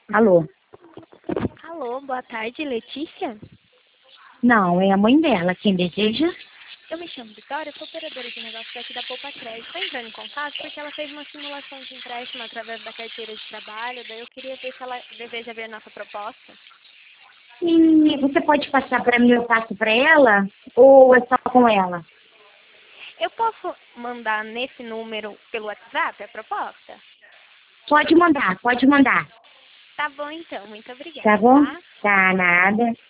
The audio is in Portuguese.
Alô? Alô, boa tarde, Letícia? Não, é a mãe dela. Quem deseja? Eu me chamo Vitória, sou operadora de negócios aqui da Poupa Crédito. Estou entrando em contato porque ela fez uma simulação de empréstimo através da carteira de trabalho, daí eu queria ver se ela deseja ver a nossa proposta. E você pode passar para mim, eu passo para ela? Ou é só com ela? Eu posso mandar nesse número pelo WhatsApp a proposta? Pode mandar, pode mandar. Tá bom então, muito Tá obrigada, bom? tá? Tá, nada.